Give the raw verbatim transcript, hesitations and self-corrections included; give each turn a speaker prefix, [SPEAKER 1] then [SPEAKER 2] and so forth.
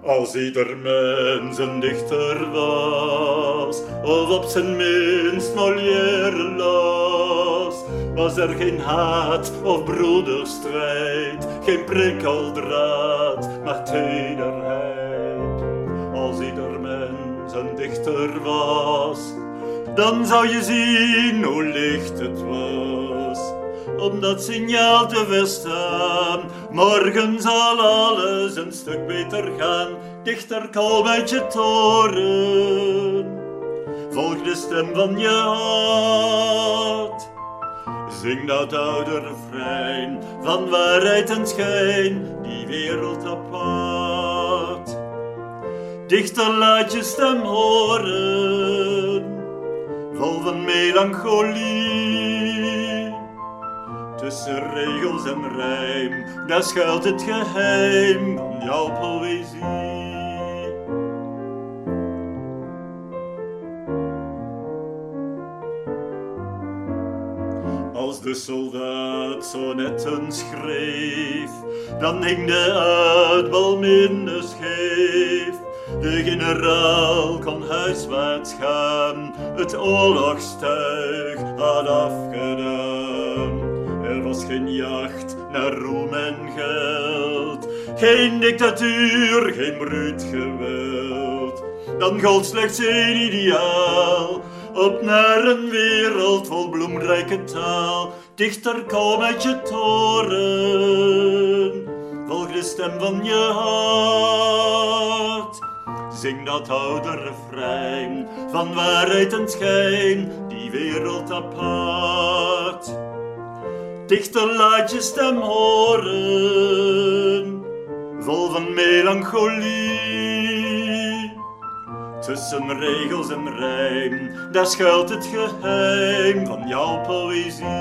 [SPEAKER 1] Als ieder mens een dichter was, of op zijn minst Molière las, was er geen haat of broederstrijd, geen prikkeldraad, maar tederheid. Als ieder mens een dichter was, dan zou je zien hoe licht het was om dat signaal te verstaan. Morgen zal alles een stuk beter gaan. Dichter, kalm uit je toren, volg de stem van je hart. Zing dat oude refrein van waarheid en schijn, die wereld apart. Dichter, laat je stem horen, vol van melancholie. Tussen regels en rijm, daar schuilt het geheim van jouw poëzie. Als de soldaat sonnetten schreef, dan hing de uitbal minder scheef. De generaal kon huiswaarts gaan, het oorlogstuig had afgedaan. Er was geen jacht naar roem en geld, geen dictatuur, geen bruut geweld. Dan gold slechts één ideaal, op naar een wereld vol bloemrijke taal. Dichter, kom uit je toren, volg de stem van je hart. Zing dat oude refrein van waarheid en schijn, die wereld apart. Dichter, laat je stem horen, vol van melancholie. Tussen regels en rijm, daar schuilt het geheim van jouw poëzie.